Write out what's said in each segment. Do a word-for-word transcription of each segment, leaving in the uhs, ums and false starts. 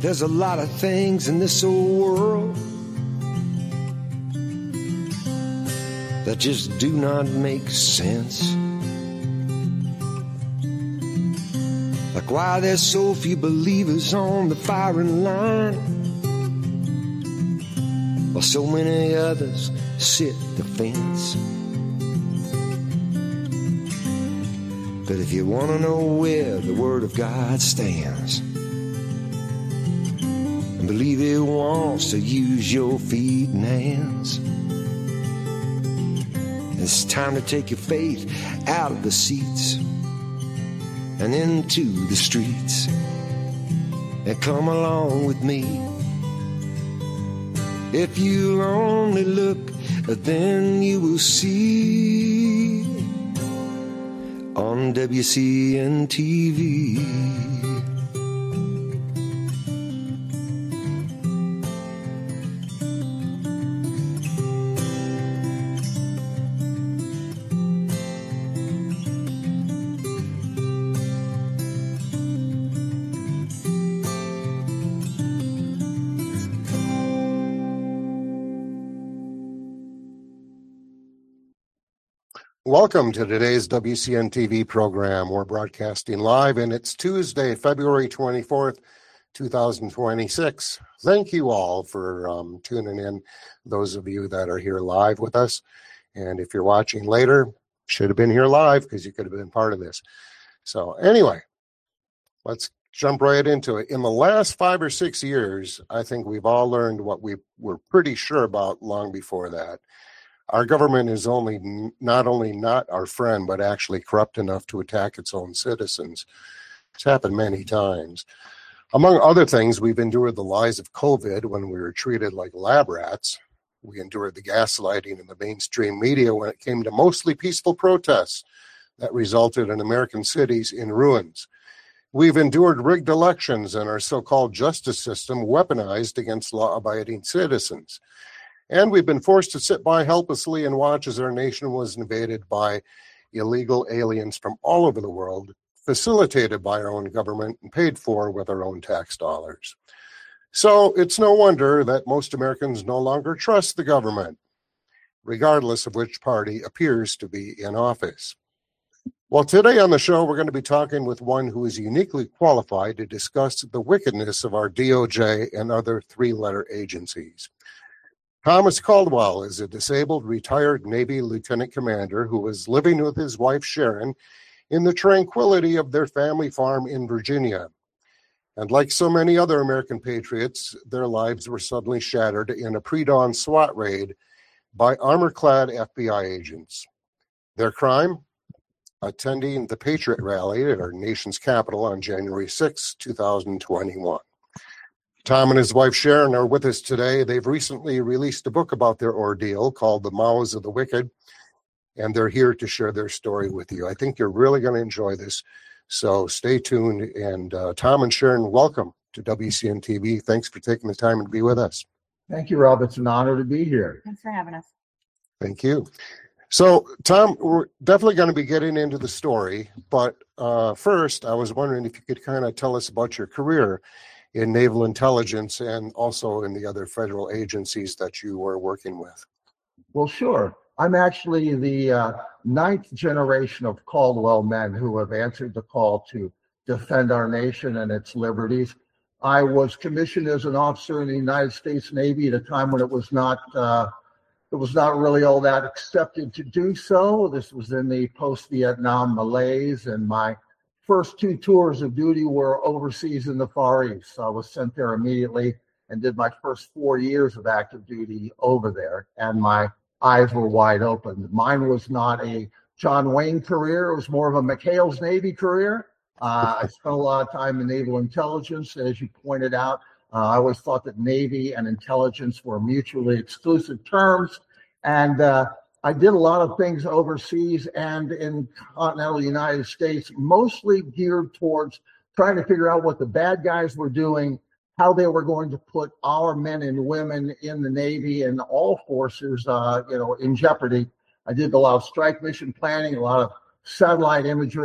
There's a lot of things in this old world that just do not make sense. Like why there's so few believers on the firing line, while so many others sit the fence. But if you want to know where the Word of God stands, and believe it wants to use your feet and hands, it's time to take your faith out of the seats and into the streets, and come along with me. If you only look, then you will see on W C N T V. Welcome to today's W C N T V program. We're broadcasting live, and it's Tuesday, February twenty-fourth, two thousand twenty-six. Thank you all for um, tuning in, those of you that are here live with us. And if you're watching later, should have been here live because you could have been part of this. So anyway, let's jump right into it. In the last five or six years, I think we've all learned what we were pretty sure about long before that. Our government is only not only not our friend, but actually corrupt enough to attack its own citizens. It's happened many times. Among other things, we've endured the lies of COVID when we were treated like lab rats. We endured the gaslighting in the mainstream media when it came to mostly peaceful protests that resulted in American cities in ruins. We've endured rigged elections and our so-called justice system weaponized against law-abiding citizens. And we've been forced to sit by helplessly and watch as our nation was invaded by illegal aliens from all over the world, facilitated by our own government and paid for with our own tax dollars. So it's no wonder that most Americans no longer trust the government, regardless of which party appears to be in office. Well, today on the show, we're going to be talking with one who is uniquely qualified to discuss the wickedness of our D O J and other three-letter agencies. Thomas Caldwell is a disabled retired Navy lieutenant commander who was living with his wife Sharon in the tranquility of their family farm in Virginia. And like so many other American patriots, their lives were suddenly shattered in a pre-dawn SWAT raid by armor-clad F B I agents. Their crime? Attending the Patriot Rally at our nation's capital on January sixth, two thousand twenty-one. Tom and his wife Sharon are with us today. They've recently released a book about their ordeal called The Mouths of the Wicked, and they're here to share their story with you. I think you're really going to enjoy this, so stay tuned. And uh, Tom and Sharon, welcome to W C N T V. Thanks for taking the time to be with us. Thank you, Rob. It's an honor to be here. Thanks for having us. Thank you. So, Tom, we're definitely going to be getting into the story, but uh, first, I was wondering if you could kind of tell us about your career in naval intelligence and also in the other federal agencies that you were working with. Well, sure. I'm actually the uh, ninth generation of Caldwell men who have answered the call to defend our nation and its liberties. I was commissioned as an officer in the United States Navy at a time when it was not uh, it was not really all that accepted to do so. This was in the post-Vietnam malaise, and my first two tours of duty were overseas in the Far East. So I was sent there immediately and did my first four years of active duty over there, and my eyes were wide open. Mine was not a John Wayne career. It was more of a McHale's Navy career. Uh, I spent a lot of time in naval intelligence, as you pointed out. Uh, I always thought that Navy and intelligence were mutually exclusive terms, and uh, I did a lot of things overseas and in continental United States, mostly geared towards trying to figure out what the bad guys were doing, how they were going to put our men and women in the Navy and all forces, uh, you know, in jeopardy. I did a lot of strike mission planning, a lot of satellite imagery,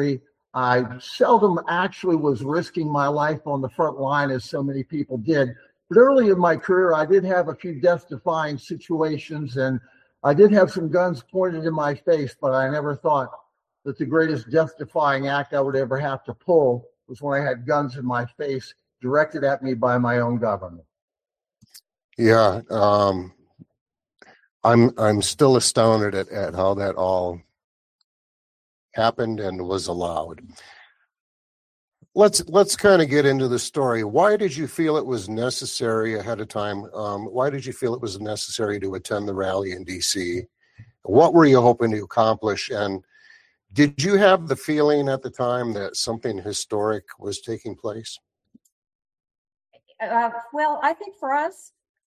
I seldom actually was risking my life on the front line as so many people did. But early in my career, I did have a few death-defying situations, and I did have some guns pointed in my face, but I never thought that the greatest death-defying act I would ever have to pull was when I had guns in my face directed at me by my own government. Yeah, um, I'm I'm still astounded at, at how that all happened and was allowed. Let's let's kind of get into the story. Why did you feel it was necessary ahead of time? Um, why did you feel it was necessary to attend the rally in D C? What were you hoping to accomplish? And did you have the feeling at the time that something historic was taking place? Uh, well, I think for us,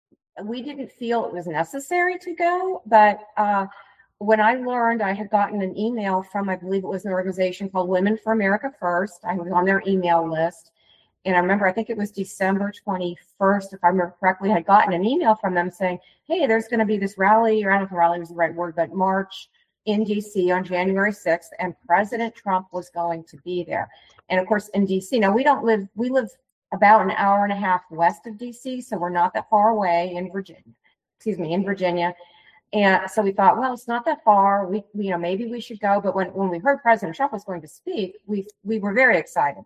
we didn't feel it was necessary to go, but uh, when I learned, I had gotten an email from, I believe it was an organization called Women for America First. I was on their email list. And I remember, I think it was December twenty-first, if I remember correctly, I had gotten an email from them saying, hey, there's going to be this rally, or I don't know if rally was the right word, but march in D C on January sixth, and President Trump was going to be there. And of course, in D C, now we don't live, we live about an hour and a half west of D C, so we're not that far away in Virginia, excuse me, in Virginia. And so we thought, well, it's not that far. We, you know, maybe we should go. But when, when we heard President Trump was going to speak, we we were very excited.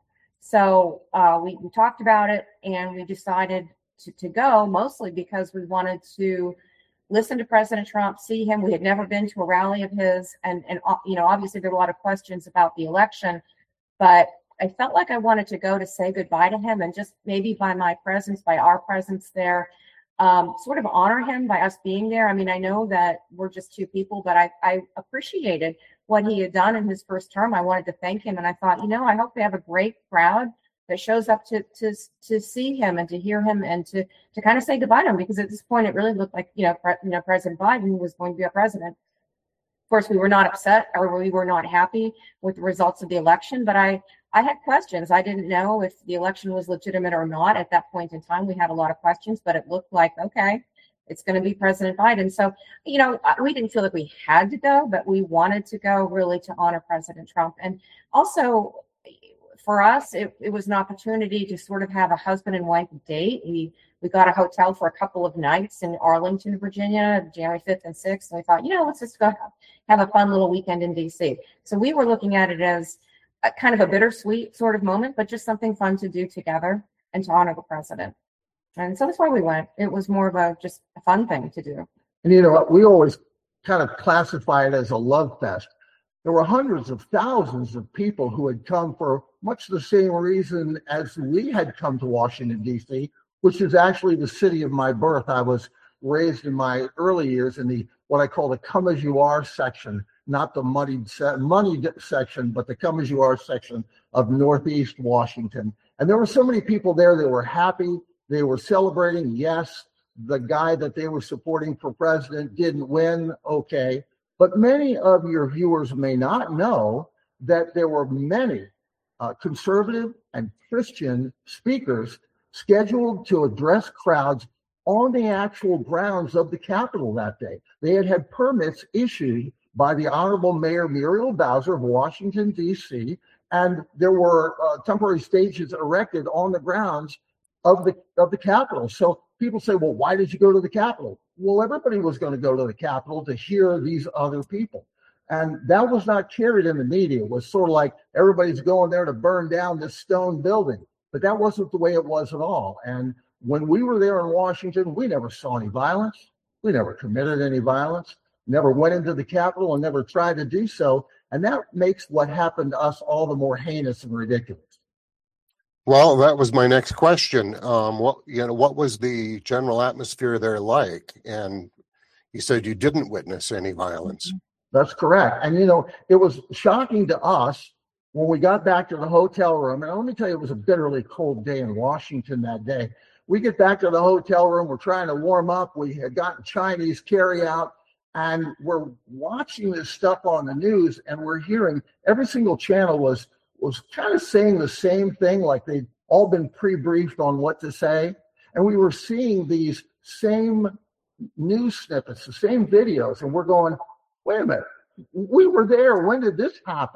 So uh, we, we talked about it, and we decided to, to go, mostly because we wanted to listen to President Trump, see him. We had never been to a rally of his. And, and you know, obviously there were a lot of questions about the election, but I felt like I wanted to go to say goodbye to him, and just maybe by my presence, by our presence there, um, sort of honor him by us being there. I mean, I know that we're just two people, but I, I appreciated what he had done in his first term. I wanted to thank him, and I thought, you know, I hope they have a great crowd that shows up to to to see him and to hear him and to to kind of say goodbye to him, because at this point it really looked like, you know, pre- you know, President Biden was going to be a president. Of course, we were not upset, or we were not happy with the results of the election, but I, I had questions. I didn't know if the election was legitimate or not at that point in time. We had a lot of questions, but it looked like, okay, it's going to be President Biden. So, you know, we didn't feel like we had to go, but we wanted to go really to honor President Trump. And also, for us, it, it was an opportunity to sort of have a husband and wife date. We we got a hotel for a couple of nights in Arlington, Virginia, January fifth and sixth. And we thought, you know, let's just go have, have a fun little weekend in D C. So we were looking at it as a, kind of a bittersweet sort of moment, but just something fun to do together and to honor the president. And so that's why we went. It was more of a just a fun thing to do. And you know what? We always kind of classify it as a love fest. There were hundreds of thousands of people who had come for much the same reason as we had come to Washington, D C, which is actually the city of my birth. I was raised in my early years in the what I call the come as you are section, not the moneyed, se- moneyed section, but the come as you are section of Northeast Washington. And there were so many people there that were happy. They were celebrating. Yes, the guy that they were supporting for president didn't win. Okay. But many of your viewers may not know that there were many uh, conservative and Christian speakers scheduled to address crowds on the actual grounds of the Capitol that day. They had had permits issued by the Honorable Mayor Muriel Bowser of Washington, D C, and there were uh, temporary stages erected on the grounds of the of the Capitol. So people say, well, why did you go to the Capitol? Well, everybody was going to go to the Capitol to hear these other people. And that was not carried in the media. It was sort of like everybody's going there to burn down this stone building. But that wasn't the way it was at all. And when we were there in Washington, we never saw any violence. We never committed any violence, never went into the Capitol and never tried to do so. And that makes what happened to us all the more heinous and ridiculous. Well, that was my next question. Um, what you know, what was the general atmosphere there like? And you said you didn't witness any violence. That's correct. And you know, it was shocking to us when we got back to the hotel room. And let me tell you, it was a bitterly cold day in Washington that day. We get back to the hotel room. We're trying to warm up. We had gotten Chinese carryout, and we're watching this stuff on the news, and we're hearing every single channel was. was kind of saying the same thing, like they'd all been pre-briefed on what to say. And we were seeing these same news snippets, the same videos, and we're going, wait a minute, we were there. When did this happen?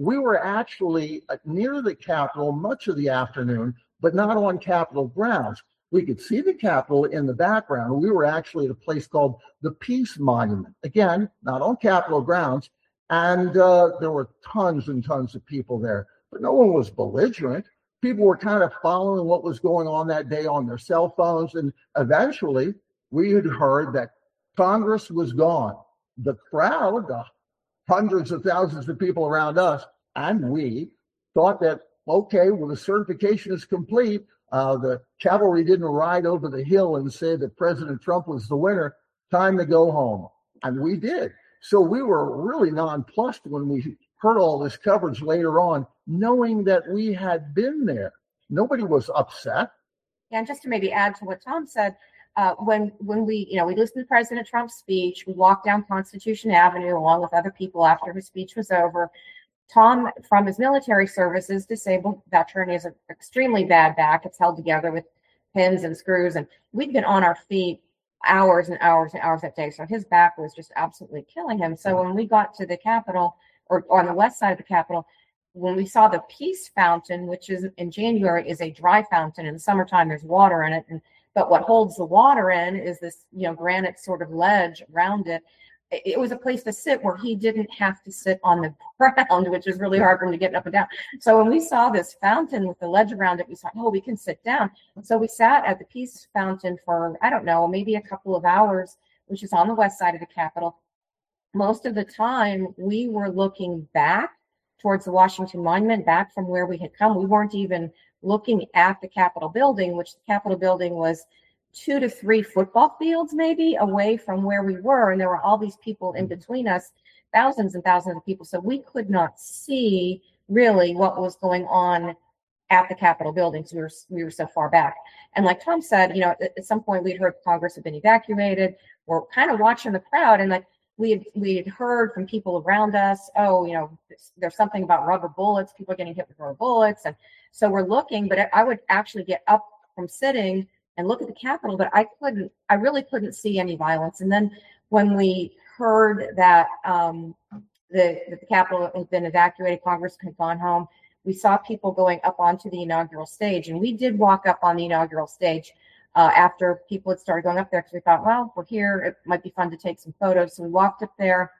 we were actually near the Capitol much of the afternoon, but not on Capitol grounds. We could see the Capitol in the background. We were actually at a place called the Peace Monument. Again, not on Capitol grounds. And uh, there were tons and tons of people there, but no one was belligerent. People were kind of following what was going on that day on their cell phones. And eventually we had heard that Congress was gone. The crowd, the hundreds of thousands of people around us, and we thought that, okay, well, the certification is complete. Uh, the cavalry didn't ride over the hill and say that President Trump was the winner. Time to go home. And we did. So we were really nonplussed when we heard all this coverage later on, knowing that we had been there. Nobody was upset. Yeah, and just to maybe add to what Tom said, uh, when when we, you know, we listened to President Trump's speech, we walked down Constitution Avenue along with other people after his speech was over. Tom, from his military services, disabled veteran, he has an extremely bad back. It's held together with pins and screws, and we'd been on our feet hours and hours and hours that day. So his back was just absolutely killing him. So when we got to the Capitol, or, or on the west side of the Capitol, when we saw the Peace Fountain, which is in January is a dry fountain, in the summertime there's water in it, and but what holds the water in is this, you know, granite sort of ledge around it. It, it was a place to sit where he didn't have to sit on the ground, which is really hard for him to get up and down. So when we saw this fountain with the ledge around it, we thought, oh, we can sit down. So we sat at the Peace Fountain for, I don't know, maybe a couple of hours, which is on the west side of the Capitol. Most of the time, we were looking back towards the Washington Monument, back from where we had come. We weren't even looking at the Capitol building, which the Capitol building was two to three football fields maybe away from where we were. And there were all these people in between us, thousands and thousands of people. So we could not see really what was going on at the Capitol building. So we were, we were so far back. And like Tom said, you know, at, at some point we'd heard Congress had been evacuated. We're kind of watching the crowd, and like, We had, we had heard from people around us, oh, you know, there's something about rubber bullets. People are getting hit with rubber bullets. And so we're looking, but I would actually get up from sitting and look at the Capitol, but I couldn't, I really couldn't see any violence. And then when we heard that um, the, that the Capitol had been evacuated, Congress had gone home, we saw people going up onto the inaugural stage. And we did walk up on the inaugural stage Uh, after people had started going up there, because we thought, well, we're here, it might be fun to take some photos. So we walked up there,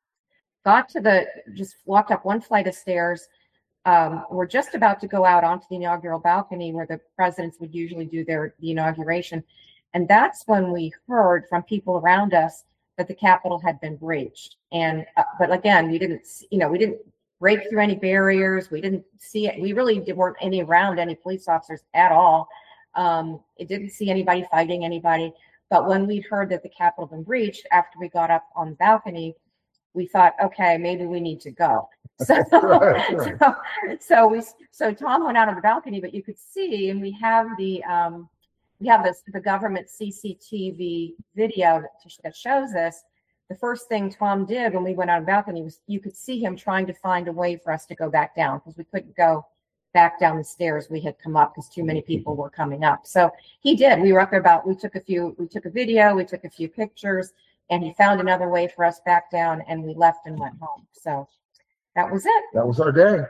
got to the, just walked up one flight of stairs. Um, we're just about to go out onto the inaugural balcony where the presidents would usually do their the inauguration. And that's when we heard from people around us that the Capitol had been breached. And, uh, but again, we didn't, you know, we didn't break through any barriers. We didn't see it. We really weren't any around any police officers at all. Um, it didn't see anybody fighting anybody. But when we heard that the Capitol had been breached, after we got up on the balcony, we thought, okay, maybe we need to go. So, right, right. so, so we, so Tom went out on the balcony, but you could see, and we have the, um, we have this, the government C C T V video that, that shows us. The first thing Tom did when we went out on the balcony was you could see him trying to find a way for us to go back down, because we couldn't go back down the stairs we had come up because too many people were coming up. So he did. We were up there about, we took a few, we took a video, we took a few pictures, and he found another way for us back down, and we left and went home. So that was it. That was our day.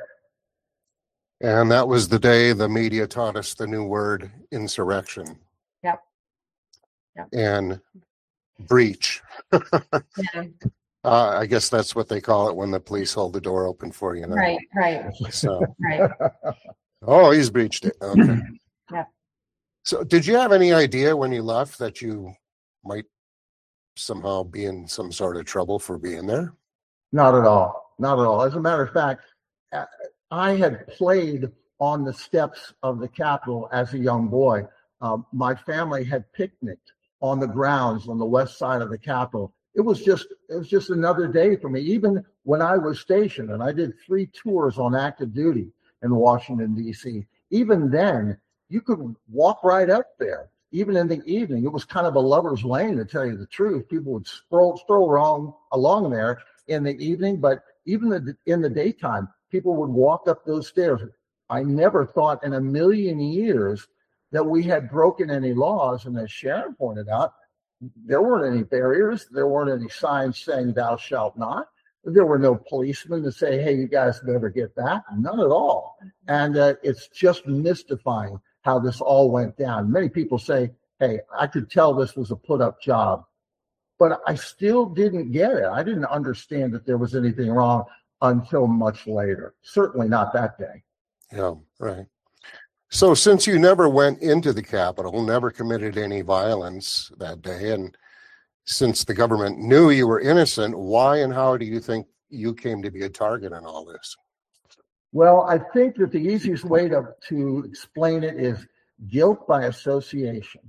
And that was the day the media taught us the new word insurrection. Yep. Yep. And breach. Yeah. Uh, I guess that's what they call it when the police hold the door open for you. Know? Right, right. So, right. Oh, he's breached it. Okay. Yeah. So did you have any idea when you left that you might somehow be in some sort of trouble for being there? Not at all. Not at all. As a matter of fact, I had played on the steps of the Capitol as a young boy. Um, my family had picnicked on the grounds on the west side of the Capitol. It was just it was just another day for me. Even when I was stationed, and I did three tours on active duty in Washington, D C, even then, you could walk right up there. Even in the evening, it was kind of a lover's lane, to tell you the truth. People would stroll, stroll around along there in the evening, but even in the daytime, people would walk up those stairs. I never thought in a million years that we had broken any laws, and as Sharon pointed out, there weren't any barriers. There weren't any signs saying thou shalt not. There were no policemen to say, hey, you guys better get back. None at all. And uh, it's just mystifying how this all went down. Many people say, hey, I could tell this was a put-up job. But I still didn't get it. I didn't understand that there was anything wrong until much later. Certainly not that day. Yeah, right. So since you never went into the Capitol, never committed any violence that day, and since the government knew you were innocent, why and how do you think you came to be a target in all this? Well, I think that the easiest way to, to explain it is guilt by association.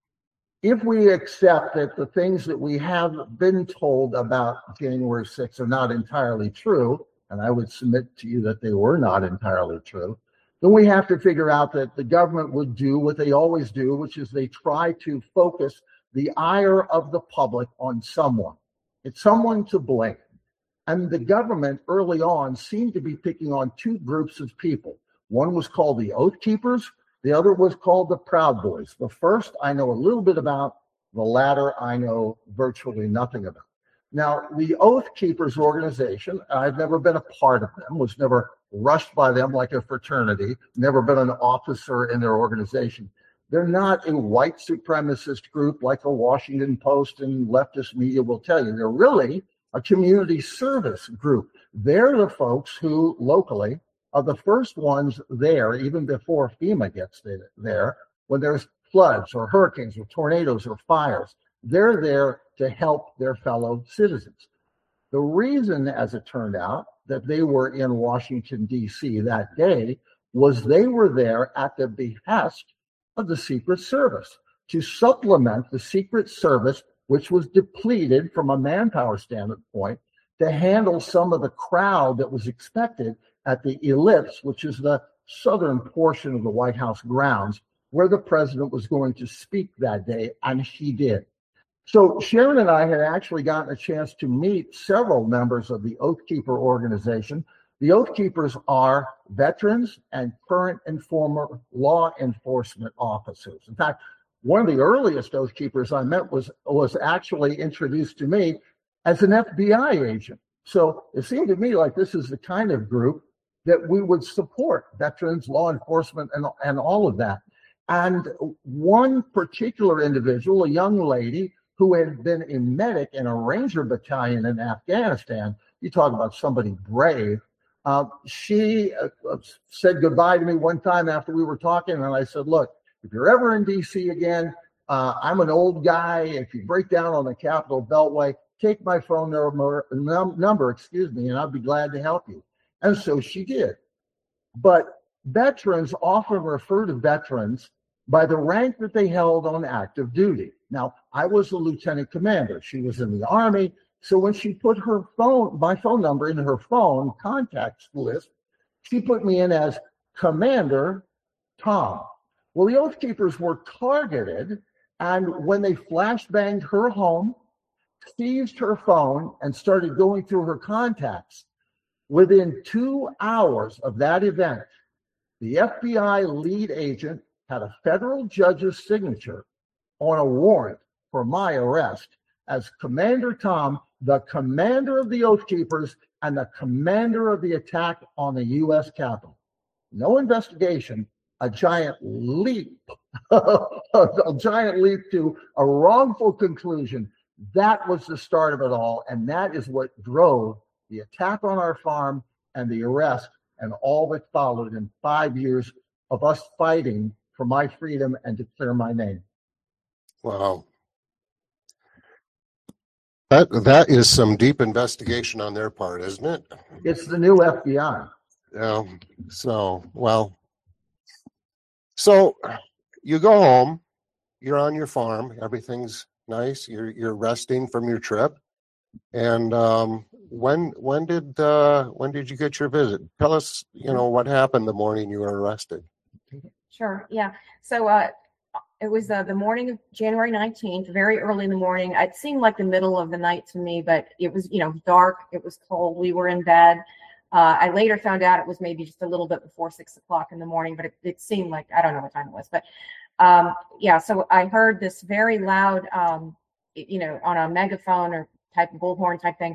If we accept that the things that we have been told about January sixth are not entirely true, and I would submit to you that they were not entirely true, then we have to figure out that the government would do what they always do, which is they try to focus the ire of the public on someone. It's someone to blame. And the government early on seemed to be picking on two groups of people. One was called the Oath Keepers. The other was called the Proud Boys. The first I know a little bit about. The latter I know virtually nothing about. Now, the Oath Keepers organization, I've never been a part of them, was never rushed by them like a fraternity, never been an officer in their organization. They're not a white supremacist group like the Washington Post and leftist media will tell you. They're really a community service group. They're the folks who locally are the first ones there, even before FEMA gets there, when there's floods or hurricanes or tornadoes or fires. They're there to help their fellow citizens. The reason, as it turned out, that they were in Washington, D C that day was they were there at the behest of the Secret Service to supplement the Secret Service, which was depleted from a manpower standpoint, to handle some of the crowd that was expected at the Ellipse, which is the southern portion of the White House grounds, where the president was going to speak that day, and he did. So Sharon and I had actually gotten a chance to meet several members of the Oath Keeper organization. The Oath Keepers are veterans and current and former law enforcement officers. In fact, one of the earliest Oath Keepers I met was, was actually introduced to me as an F B I agent. So it seemed to me like this is the kind of group that we would support, veterans, law enforcement, and, and all of that. And one particular individual, a young lady who had been a medic in a Ranger battalion in Afghanistan, you talk about somebody brave, uh, she uh, said goodbye to me one time after we were talking, and I said, look, if you're ever in D C again, uh, I'm an old guy. If you break down on the Capitol Beltway, take my phone number, num- number, excuse me, and I'll be glad to help you. And so she did. But veterans often refer to veterans by the rank that they held on active duty. Now, I was a lieutenant commander. She was in the Army. So when she put her phone, my phone number in her phone contacts list, she put me in as Commander Tom. Well, the Oath Keepers were targeted, and when they flashbanged her home, seized her phone, and started going through her contacts, within two hours of that event, the F B I lead agent had a federal judge's signature on a warrant for my arrest as Commander Tom, the commander of the Oath Keepers and the commander of the attack on the U S Capitol. No investigation, a giant leap, a giant leap to a wrongful conclusion. That was the start of it all, and that is what drove the attack on our farm and the arrest and all that followed in five years of us fighting for my freedom and to clear my name. Wow. That that is some deep investigation on their part, isn't it? It's the new F B I. Yeah. So, well, so you go home, you're on your farm, everything's nice, you're you're resting from your trip. And um, when when did uh, when did you get your visit? Tell us, you know, what happened the morning you were arrested. Sure. Yeah. So uh, it was uh, the morning of January nineteenth, very early in the morning. It seemed like the middle of the night to me, but it was, you know, dark. It was cold. We were in bed. Uh, I later found out it was maybe just a little bit before six o'clock in the morning, but it, it seemed like, I don't know what time it was, but um, yeah. So I heard this very loud, um, you know, on a megaphone or type of bullhorn type thing.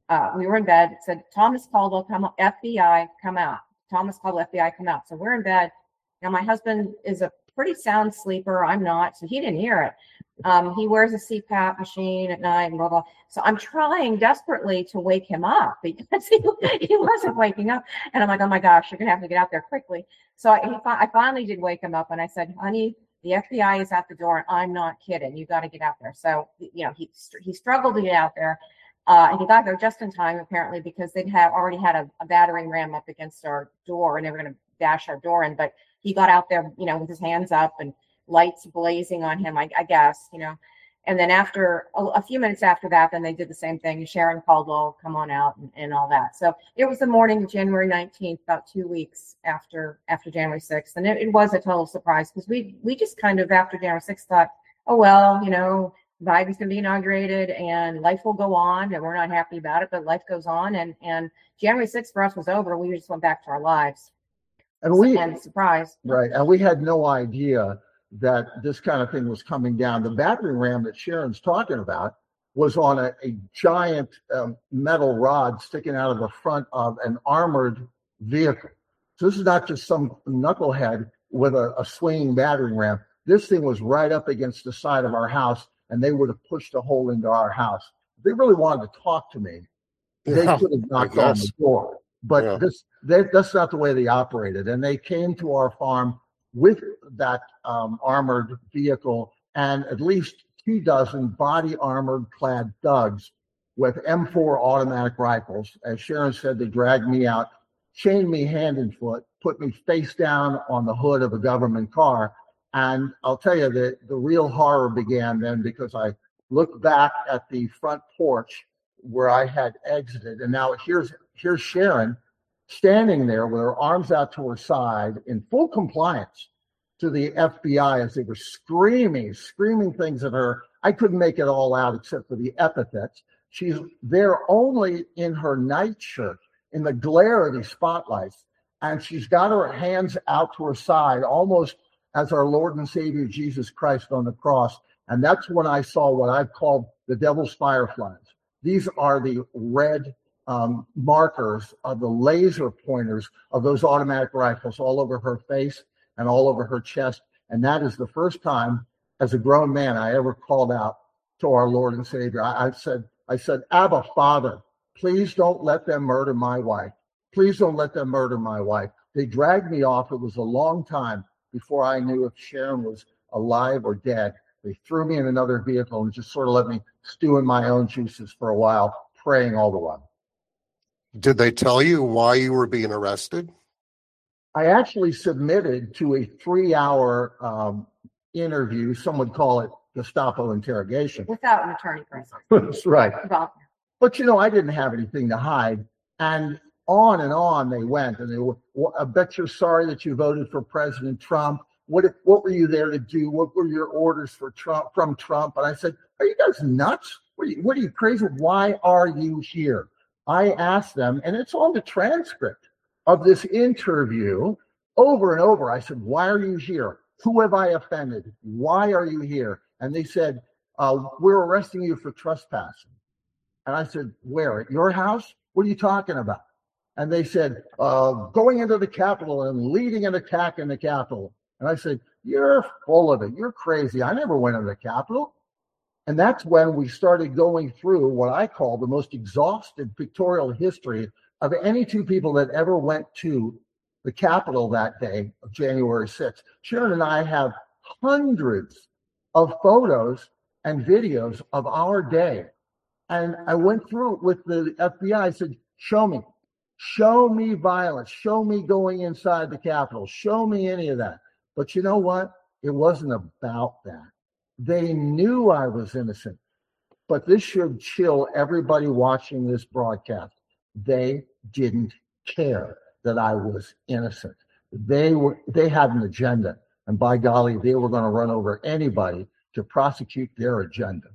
Uh, we were in bed. It said, Thomas Caldwell, come F B I, come out. Thomas Caldwell, F B I, come out. So we're in bed. Now, my husband is a pretty sound sleeper. I'm not, so he didn't hear it. Um, he wears a C PAP machine at night and blah, blah. So I'm trying desperately to wake him up because he, he wasn't waking up. And I'm like, oh my gosh, you're going to have to get out there quickly. So I, he, I finally did wake him up and I said, honey, the F B I is at the door and I'm not kidding. You got to get out there. So, you know, he, he struggled to get out there. Uh, and he got there just in time, apparently, because they'd have already had a, a battering ram up against our door and they were going to dash our door in. But he got out there, you know, with his hands up and lights blazing on him, I, I guess, you know. And then after a, a few minutes after that, then they did the same thing. Sharon Caldwell, come on out and, and all that. So it was the morning of January nineteenth, about two weeks after after January sixth. And it, it was a total surprise because we we just kind of after January sixth thought, oh, well, you know, Biden's going to be inaugurated and life will go on and we're not happy about it, but life goes on. And, and January sixth for us was over. We just went back to our lives. And we, and surprise. Right. And we had no idea that this kind of thing was coming down. The battering ram that Sharon's talking about was on a, a giant um, metal rod sticking out of the front of an armored vehicle. So this is not just some knucklehead with a, a swinging battering ram. This thing was right up against the side of our house, and they would have pushed a hole into our house. If they really wanted to talk to me, they Yeah, could have knocked I on guess. the door. But Yeah. this they, that's not the way they operated. And they came to our farm with that um, armored vehicle and at least two dozen body armored clad thugs with M four automatic rifles. As Sharon said, they dragged me out, chained me hand and foot, put me face down on the hood of a government car. And I'll tell you that the real horror began then because I looked back at the front porch where I had exited. And now here's here's Sharon standing there with her arms out to her side in full compliance to the F B I as they were screaming, screaming things at her. I couldn't make it all out except for the epithets. She's there only in her nightshirt in the glare of these spotlights. And she's got her hands out to her side, almost as our Lord and Savior Jesus Christ on the cross. And that's when I saw what I've called the devil's fireflies. These are the red um, markers of the laser pointers of those automatic rifles all over her face and all over her chest. And that is the first time as a grown man I ever called out to our Lord and Savior. I, I said, I said, Abba, Father, please don't let them murder my wife. Please don't let them murder my wife. They dragged me off. It was a long time before I knew if Sharon was alive or dead. They threw me in another vehicle and just sort of let me stew in my own juices for a while, praying all the while. Did they tell you why you were being arrested? I actually submitted to a three-hour um, interview. Some would call it Gestapo interrogation. Without an attorney present. That's right. Well, But, you know, I didn't have anything to hide. And on and on they went. And they were, well, I bet you're sorry that you voted for President Trump. What what were you there to do? What were your orders for Trump from Trump? And I said, are you guys nuts? What are you, what are you crazy? Why are you here? I asked them, and it's on the transcript of this interview over and over. I said, why are you here? Who have I offended? Why are you here? And they said, uh, we're arresting you for trespassing. And I said, where? At your house? What are you talking about? And they said, uh, going into the Capitol and leading an attack in the Capitol. And I said, you're full of it. You're crazy. I never went into the Capitol. And that's when we started going through what I call the most exhaustive pictorial history of any two people that ever went to the Capitol that day of January sixth. Sharon and I have hundreds of photos and videos of our day. And I went through it with the F B I. I said, show me. Show me violence. Show me going inside the Capitol. Show me any of that. But you know what? It wasn't about that. They knew I was innocent. But this should chill everybody watching this broadcast. They didn't care that I was innocent. They were they had an agenda. And by golly, they were going to run over anybody to prosecute their agenda.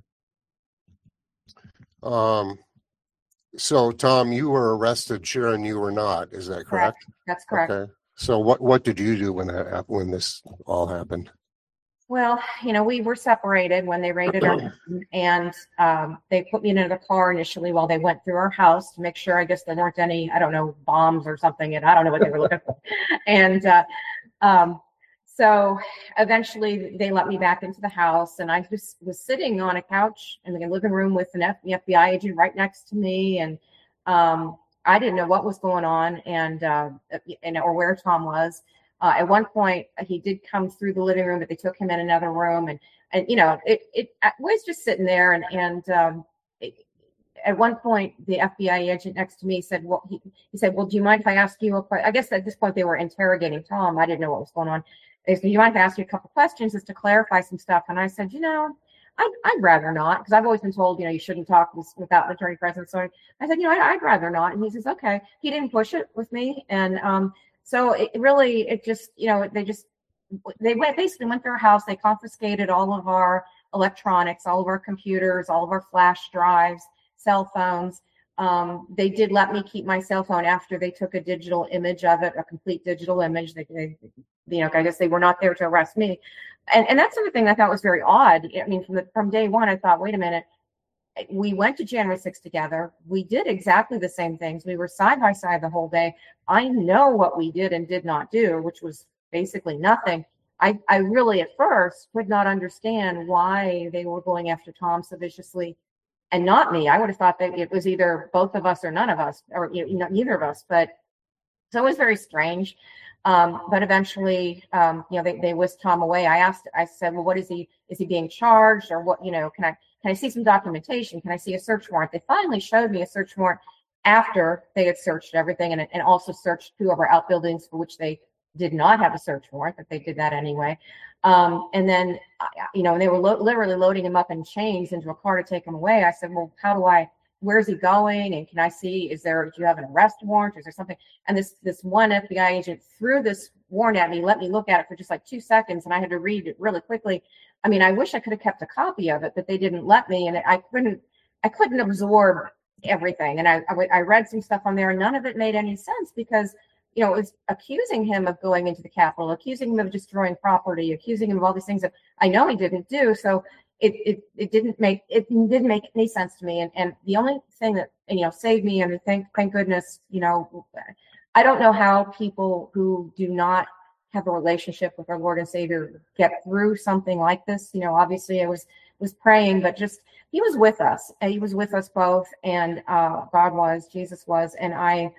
Um, so, Tom, you were arrested. Sharon, you were not. Is that correct? correct. That's correct. Okay. So, what what did you do when that hap- when this all happened? Well, you know, we were separated when they raided our home, and um, they put me in another car initially while they went through our house to make sure, I guess there weren't any, I don't know, bombs or something, and I don't know what they were looking for. And uh, um, so eventually they let me back into the house, and I just was sitting on a couch in the living room with an F- F B I agent right next to me, and um, I didn't know what was going on, and, uh, and or where Tom was. Uh, at one point, he did come through the living room, but they took him in another room, and and you know, it it I was just sitting there, and and um, it, at one point, the F B I agent next to me said, "Well," he, he said, "Well, do you mind if I ask you a question?" I guess at this point they were interrogating Tom. I didn't know what was going on. They said, "Do you mind if I ask you a couple questions just to clarify some stuff?" And I said, "You know, I'd, I'd rather not, because I've always been told, you know, you shouldn't talk without an attorney present." So I, I said, "You know, I'd, I'd rather not." And he says, "Okay." He didn't push it with me, and um. So it really, it just, you know, they just, they went, basically went through our house. They confiscated all of our electronics, all of our computers, all of our flash drives, cell phones. Um, they did let me keep my cell phone after they took a digital image of it, a complete digital image. They, they you know, I guess they were not there to arrest me. And, and that's another thing I thought was very odd. I mean, from the, from day one, I thought, wait a minute. We went to January sixth together. We did exactly the same things. We were side by side the whole day. I know what we did and did not do, which was basically nothing. I, I really at first could not understand why they were going after Tom so viciously and not me. I would have thought that it was either both of us or none of us, or you know, neither of us. But so it was very strange. Um, but eventually, um, you know, they, they whisked Tom away. I asked, I said, well, what is he, is he being charged, or what, you know, can I, can I see some documentation? Can I see a search warrant? They finally showed me a search warrant after they had searched everything, and, and also searched two of our outbuildings for which they did not have a search warrant, but they did that anyway. Um, and then, you know, they were lo- literally loading him up in chains into a car to take him away. I said, well, how do I, where's he going? And can I see, is there, do you have an arrest warrant? Is there something? And this, this one F B I agent threw this warrant at me, let me look at it for just like two seconds. And I had to read it really quickly. I mean, I wish I could have kept a copy of it, but they didn't let me. And I couldn't, I couldn't absorb everything. And I, I, I read some stuff on there, and none of it made any sense, because, you know, it was accusing him of going into the Capitol, accusing him of destroying property, accusing him of all these things that I know he didn't do. So it it it didn't make it didn't make any sense to me. And and the only thing that, you know, saved me, and thank thank goodness, you know, I don't know how people who do not have a relationship with our Lord and Savior get through something like this. You know, obviously I was was praying, but just he was with us. He was with us both, and uh, God was, Jesus was, and I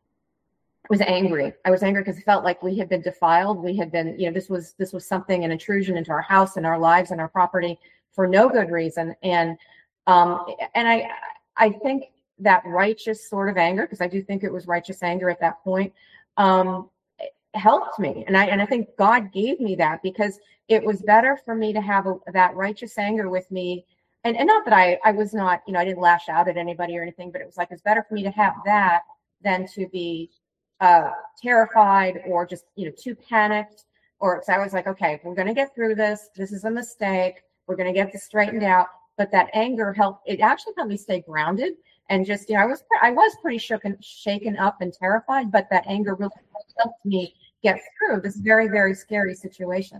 was angry. I was angry because it felt like we had been defiled. We had been, you know, this was this was something, an intrusion into our house and our lives and our property for no good reason. And um, and I I think that righteous sort of anger, because I do think it was righteous anger at that point, um, helped me. And I and I think God gave me that, because it was better for me to have a, that righteous anger with me. And, and not that I, I was not, you know, I didn't lash out at anybody or anything, but it was like, it's better for me to have that than to be uh, terrified or just, you know, too panicked. Or so I was like, okay, we're going to get through this. This is a mistake. We're going to get this straightened out. But that anger helped. It actually helped me stay grounded. And just, you know, I was, I was pretty shook and shaken up and terrified, but that anger really helped me get through this very, very scary situation.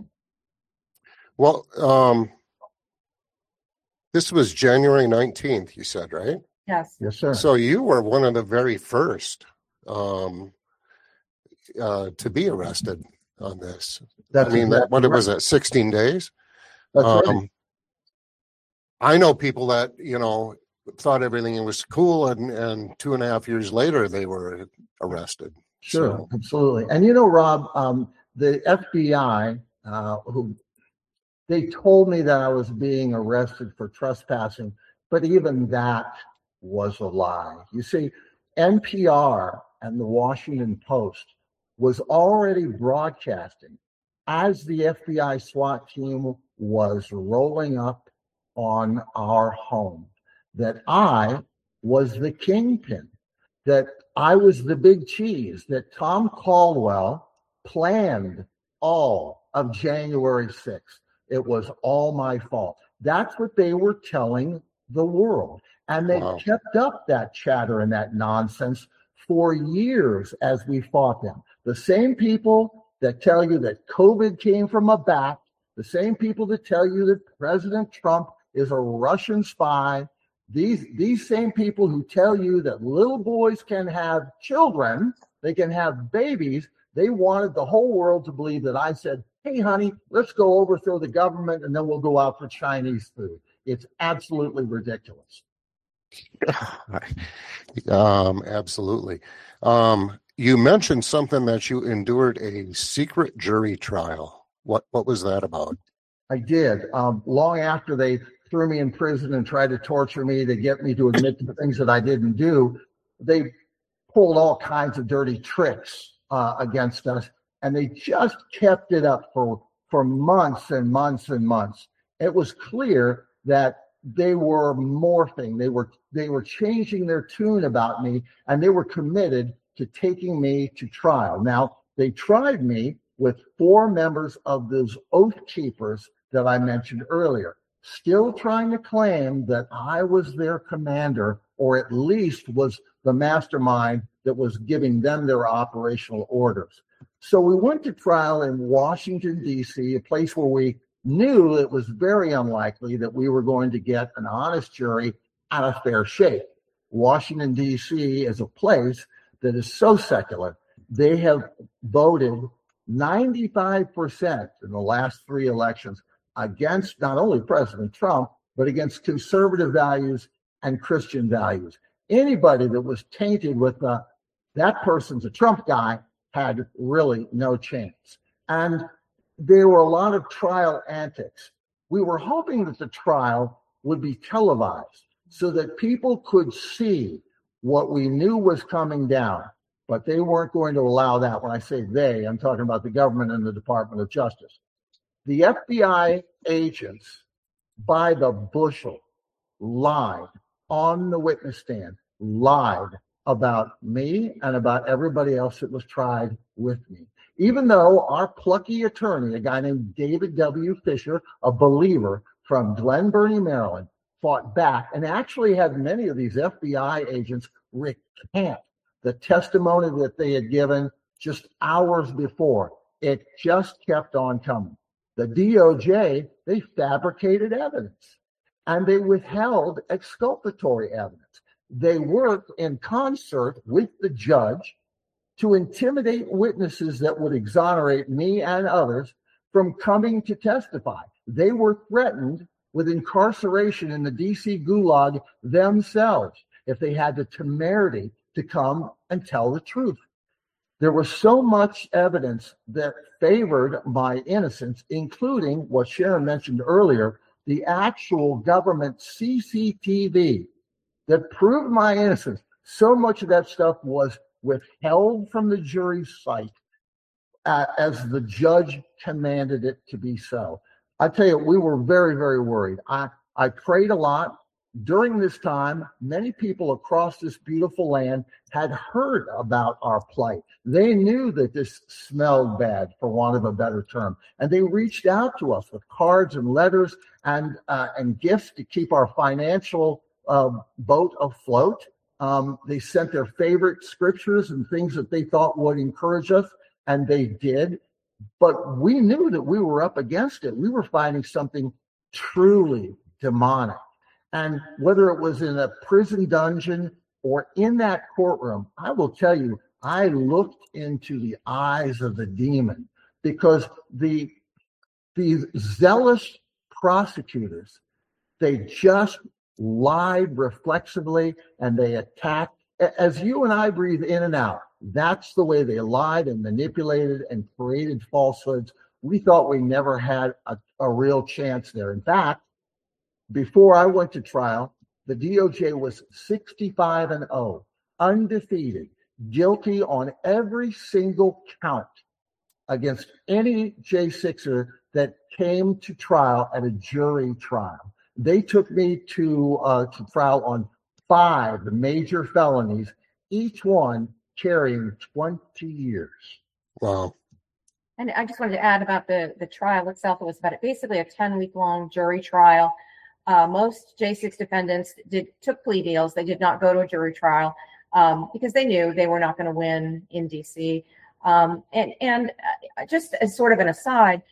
Well, um, this was January nineteenth, you said, right? Yes. Yes, sir. So you were one of the very first um, uh, to be arrested on this. That's I mean, exactly that, what right. was it, sixteen days? That's um, right. I know people that, you know, thought everything was cool, and, and two and a half years later, they were arrested. Sure, So, absolutely. And you know, Rob, um, the F B I, uh, who they told me that I was being arrested for trespassing, but even that was a lie. You see, N P R and the Washington Post was already broadcasting as the F B I SWAT team was rolling up on our home that I was the kingpin, that I was the big cheese, that Tom Caldwell planned all of January sixth. It was all my fault. That's what they were telling the world. And they wow. kept up that chatter and that nonsense for years as we fought them. The same people that tell you that COVID came from a bat The same people that tell you that President Trump is a Russian spy, these, these same people who tell you that little boys can have children, they can have babies, they wanted the whole world to believe that I said, hey, honey, let's go overthrow the government and then we'll go out for Chinese food. It's absolutely ridiculous. um, absolutely. Um, you mentioned something that you endured a secret jury trial. What what was that about? I did. Um, long after they threw me in prison and tried to torture me to get me to admit to things that I didn't do, they pulled all kinds of dirty tricks uh, against us, and they just kept it up for for months and months and months. It was clear that they were morphing, they were they were changing their tune about me, and they were committed to taking me to trial. Now, they tried me with four members of those Oath Keepers that I mentioned earlier, still trying to claim that I was their commander, or at least was the mastermind that was giving them their operational orders. So we went to trial in Washington, D C, a place where we knew it was very unlikely that we were going to get an honest jury and a fair shake. Washington, D C is a place that is so secular. They have voted ninety-five percent in the last three elections against not only President Trump, but against conservative values and Christian values. Anybody that was tainted with uh, that person's a Trump guy had really no chance. And there were a lot of trial antics. We were hoping that the trial would be televised so that people could see what we knew was coming down, but they weren't going to allow that. When I say they, I'm talking about the government and the Department of Justice. The F B I agents, by the bushel, lied on the witness stand, lied about me and about everybody else that was tried with me. Even though our plucky attorney, a guy named David W. Fisher, a believer from Glen Burnie, Maryland, fought back and actually had many of these F B I agents recant the testimony that they had given just hours before. It just kept on coming. The D O J, they fabricated evidence and they withheld exculpatory evidence. They worked in concert with the judge to intimidate witnesses that would exonerate me and others from coming to testify. They were threatened with incarceration in the D C gulag themselves if they had the temerity to come and tell the truth. There was so much evidence that favored my innocence, including what Sharon mentioned earlier, the actual government C C T V that proved my innocence. So much of that stuff was withheld from the jury's sight uh, as the judge commanded it to be so. I tell you, we were very, very worried. I, I prayed a lot. During this time, many people across this beautiful land had heard about our plight. They knew that this smelled bad, for want of a better term, and they reached out to us with cards and letters and uh, and gifts to keep our financial uh, boat afloat. Um, they sent their favorite scriptures and things that they thought would encourage us, and they did. But we knew that we were up against it. We were fighting something truly demonic. And whether it was in a prison dungeon or in that courtroom, I will tell you, I looked into the eyes of the demon, because the these zealous prosecutors, they just lied reflexively and they attacked. As you and I breathe in and out, that's the way they lied and manipulated and created falsehoods. We thought we never had a, a real chance there. In fact, before I went to trial, the D O J was sixty-five and oh, undefeated, guilty on every single count against any J sixer that came to trial at a jury trial. They took me to, uh, to trial on five major felonies, each one carrying twenty years. Wow. And I just wanted to add about the, the trial itself. It was about basically a ten-week-long jury trial. Uh, most J six defendants did took plea deals. They did not go to a jury trial um, because they knew they were not going to win in D C. Um, and and just as sort of an aside,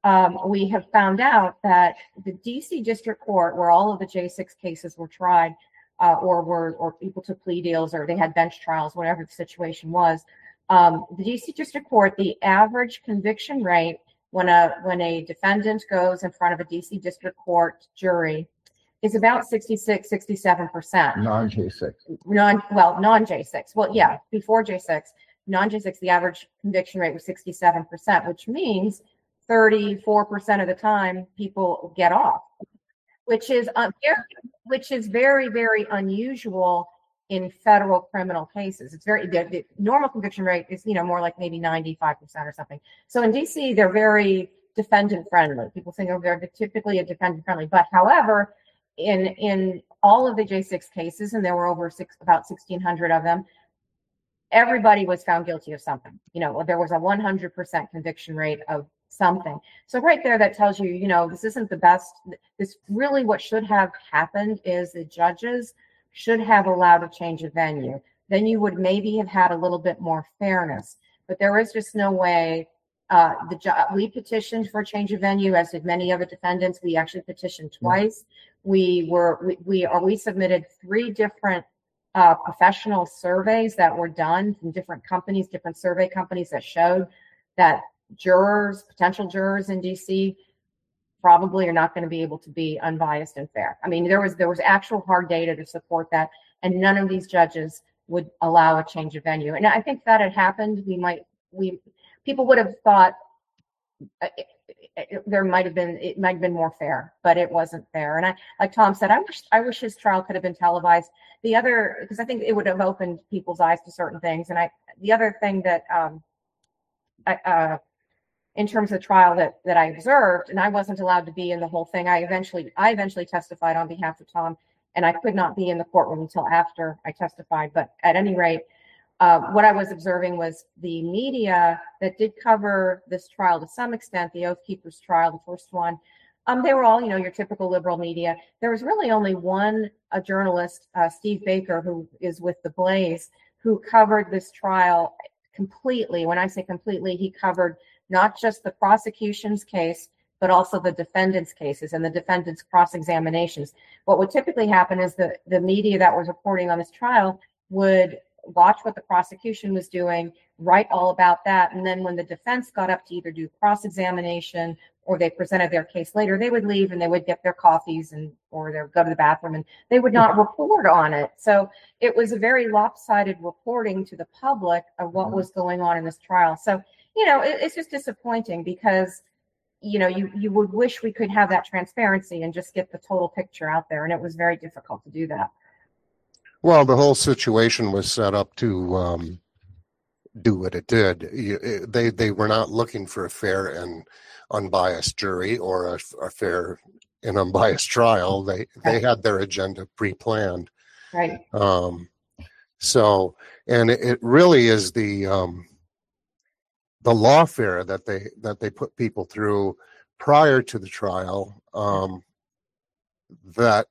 um, we have found out that the D C District Court, where all of the J six cases were tried, uh, or were or people took plea deals, or they had bench trials, whatever the situation was, um, the D C District Court, the average conviction rate when a when a defendant goes in front of a D C District Court jury is about sixty-six, sixty-seven percent. Non-J six. Non, well, non-J six. Well, yeah, before J six, non-J six, the average conviction rate was sixty-seven percent, which means thirty-four percent of the time people get off, which is uh, very, which is very, very unusual in federal criminal cases. It's very, the, the normal conviction rate is, you know, more like maybe ninety-five percent or something. So in D C, they're very defendant friendly. People think oh, they're typically a defendant friendly, but however, in in all of the J six cases, and there were over six, about sixteen hundred of them, everybody was found guilty of something. You know, there was a one hundred percent conviction rate of something. So right there, that tells you, you know, this isn't the best. This really what should have happened is the judges should have allowed a change of venue. Then you would maybe have had a little bit more fairness. But there is just no way. Uh, the ju- we petitioned for a change of venue, as did many other defendants. We actually petitioned twice. We were we we or we submitted three different uh, professional surveys that were done from different companies, different survey companies that showed that jurors, potential jurors in D C, probably are not going to be able to be unbiased and fair. I mean, there was there was actual hard data to support that, and none of these judges would allow a change of venue. And I think if that had happened, we might we people would have thought uh, it, it, there might have been it might have been more fair, but it wasn't fair. And I, like Tom said, I wish I wish his trial could have been televised. The other, because I think it would have opened people's eyes to certain things. And I the other thing that um, I, uh, in terms of the trial that that I observed, and I wasn't allowed to be in the whole thing. I eventually I eventually testified on behalf of Tom, and I could not be in the courtroom until after I testified. But at any rate, uh, what I was observing was the media that did cover this trial to some extent, the Oath Keepers trial, the first one. Um, they were all, you know, your typical liberal media. There was really only one a journalist, uh, Steve Baker, who is with The Blaze, who covered this trial completely. When I say completely, he covered not just the prosecution's case, but also the defendant's cases and the defendant's cross-examinations. What would typically happen is that the media that was reporting on this trial would watch what the prosecution was doing, write all about that, and then when the defense got up to either do cross-examination or they presented their case later, they would leave and they would get their coffees and or they would go to the bathroom, and they would not report on it. So it was a very lopsided reporting to the public of what was going on in this trial. So, you know, it, it's just disappointing because, you know, you, you would wish we could have that transparency and just get the total picture out there. And it was very difficult to do that. Well, the whole situation was set up to um, do what it did. You, they they were not looking for a fair and unbiased jury or a, a fair and unbiased trial. They right. they had their agenda pre-planned. Right. Um, so, and it, it really is the um, the lawfare that they that they put people through prior to the trial um, that.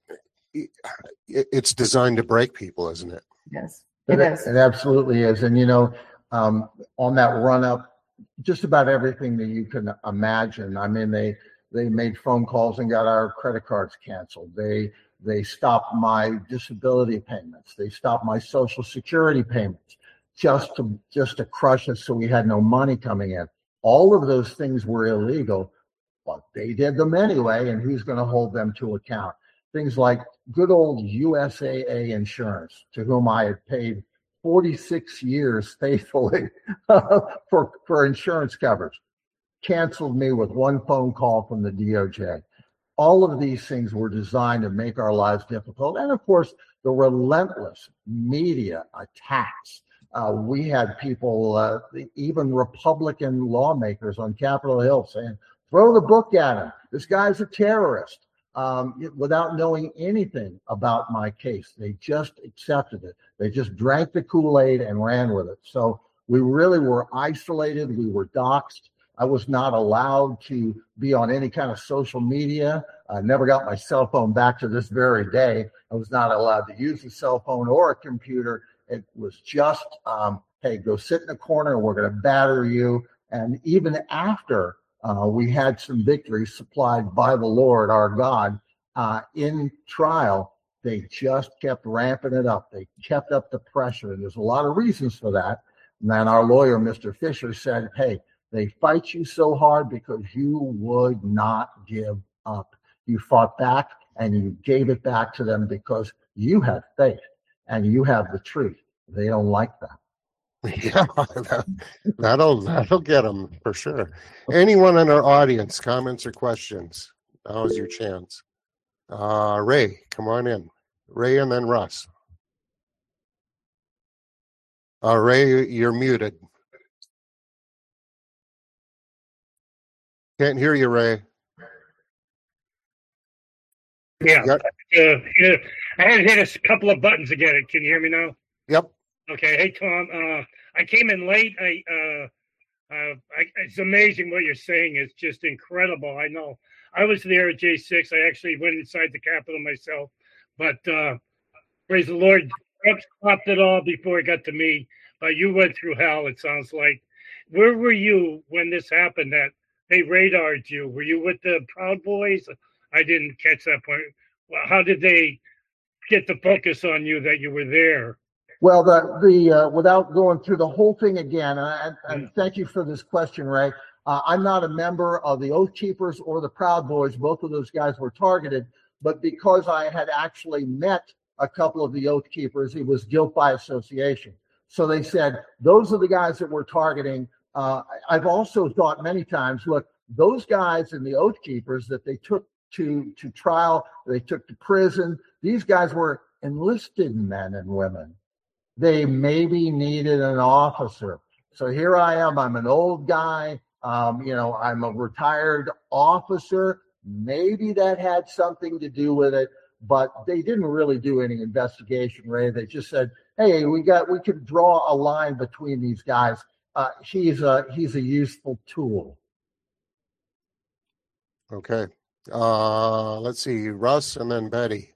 It's designed to break people, isn't it? Yes, it, it is. It absolutely is. And, you know, um, on that run up, just about everything that you can imagine. I mean, they they made phone calls and got our credit cards canceled. They they stopped my disability payments. They stopped my Social Security payments just to just to crush us so we had no money coming in. All of those things were illegal, but they did them anyway, and who's going to hold them to account? Things like good old U S A A Insurance, to whom I had paid forty-six years faithfully for, for insurance coverage, canceled me with one phone call from the D O J. All of these things were designed to make our lives difficult. And of course, the relentless media attacks. Uh, we had people, uh, even Republican lawmakers on Capitol Hill saying, throw the book at him. This guy's a terrorist. Um, without knowing anything about my case. They just accepted it. They just drank the Kool-Aid and ran with it. So we really were isolated. We were doxxed. I was not allowed to be on any kind of social media. I never got my cell phone back to this very day. I was not allowed to use a cell phone or a computer. It was just, um, hey, go sit in a corner and we're going to batter you. And even after Uh, we had some victories supplied by the Lord, our God, uh, in trial. They just kept ramping it up. They kept up the pressure. And there's a lot of reasons for that. And then our lawyer, Mister Fisher, said, hey, they fight you so hard because you would not give up. You fought back and you gave it back to them because you have faith and you have the truth. They don't like that. Yeah, that, that'll that'll get them for sure. Anyone in our audience, comments or questions? Now's your chance. Uh, Ray, come on in. Ray and then Russ. Uh, Ray, you're muted. Can't hear you, Ray. Yeah, uh, yeah, I had to hit a couple of buttons to get it. Can you hear me now? Yep. Okay. Hey, Tom. Uh, I came in late. I, uh, uh, I, it's amazing what you're saying. It's just incredible. I know. I was there at J six. I actually went inside the Capitol myself. But uh, praise the Lord, Trump stopped it all before it got to me. But you went through hell, it sounds like. Where were you when this happened, that they radared you? Were you with the Proud Boys? I didn't catch that point. Well, how did they get the focus on you that you were there? Well, the the uh, without going through the whole thing again, and, and yeah. Thank you for this question, Ray. Uh, I'm not a member of the Oath Keepers or the Proud Boys. Both of those guys were targeted, but because I had actually met a couple of the Oath Keepers, it was guilt by association. So they said, those are the guys that we're targeting. Uh, I've also thought many times, look, those guys in the Oath Keepers that they took to, to trial, they took to prison, these guys were enlisted men and women. They maybe needed an officer. So here I am, I'm an old guy, um, you know, I'm a retired officer. Maybe that had something to do with it, but they didn't really do any investigation, Ray. They just said, hey, we got, we could draw a line between these guys. Uh, he's a, he's a useful tool. Okay. Uh, let's see, Russ and then Betty.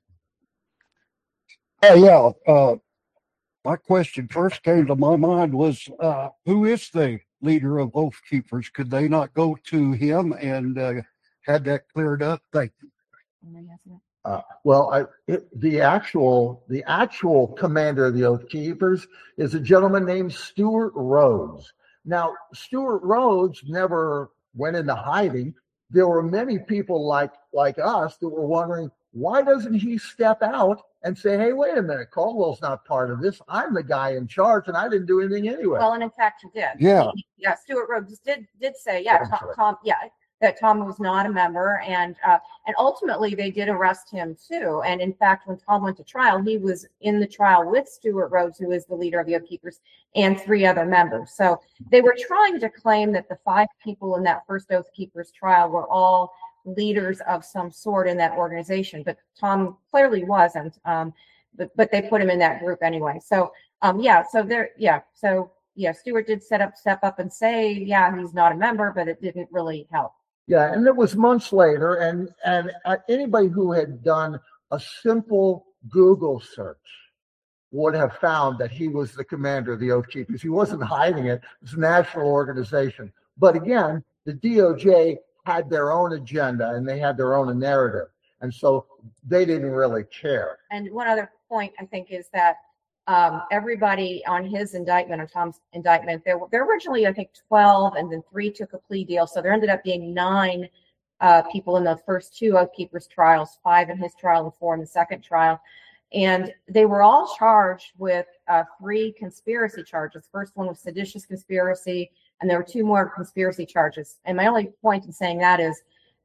Uh, yeah. Uh, my question first came to my mind was, uh, who is the leader of Oath Keepers? Could they not go to him and uh, had that cleared up? Thank you. Uh, well, I, it, the actual the actual commander of the Oath Keepers is a gentleman named Stewart Rhodes. Now, Stewart Rhodes never went into hiding. There were many people like like us that were wondering, why doesn't he step out and say, hey, wait a minute, Caldwell's not part of this. I'm the guy in charge, and I didn't do anything anyway. Well, and in fact, he did. Yeah. He, yeah, Stewart Rhodes did did say, yeah, Tom, Tom, yeah, that Tom was not a member, and uh, and ultimately they did arrest him too. And in fact, when Tom went to trial, he was in the trial with Stewart Rhodes, who is the leader of the Oath Keepers, and three other members. So they were trying to claim that the five people in that first Oath Keepers trial were all leaders of some sort in that organization, but Tom clearly wasn't. Um, but but they put him in that group anyway. So um, yeah, so there, yeah, so yeah, Stewart did set up, step up, and say, yeah, he's not a member, but it didn't really help. Yeah, and it was months later, and and uh, anybody who had done a simple Google search would have found that he was the commander of the Oath Keepers. He wasn't hiding it. It's a national organization. But again, the D O J had their own agenda and they had their own narrative. And so they didn't really care. And one other point, I think, is that um, everybody on his indictment, on Tom's indictment, there were, there were originally, I think, twelve, and then three took a plea deal. So there ended up being nine uh, people in the first two Oath Keepers trials, five in his trial and four in the second trial. And they were all charged with uh, three conspiracy charges. The first one was seditious conspiracy, and there were two more conspiracy charges. And my only point in saying that is,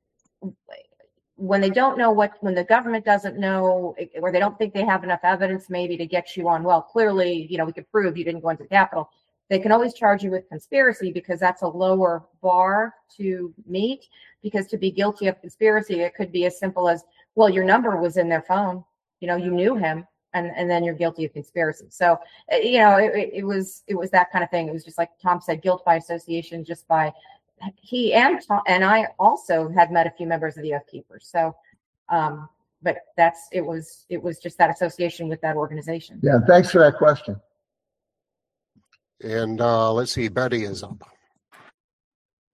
when they don't know what, when the government doesn't know, or they don't think they have enough evidence maybe to get you on, well, clearly, you know, we could prove you didn't go into the Capitol. They can always charge you with conspiracy because that's a lower bar to meet. Because to be guilty of conspiracy, it could be as simple as, well, your number was in their phone. You know, you knew him, and, and then you're guilty of conspiracy. So, you know, it, it was it was that kind of thing. It was just like Tom said, guilt by association, just by he and Tom, and I also had met a few members of the Oath Keepers. So, um, but that's it was it was just that association with that organization. Yeah, thanks for that question. And uh, let's see, Betty is up.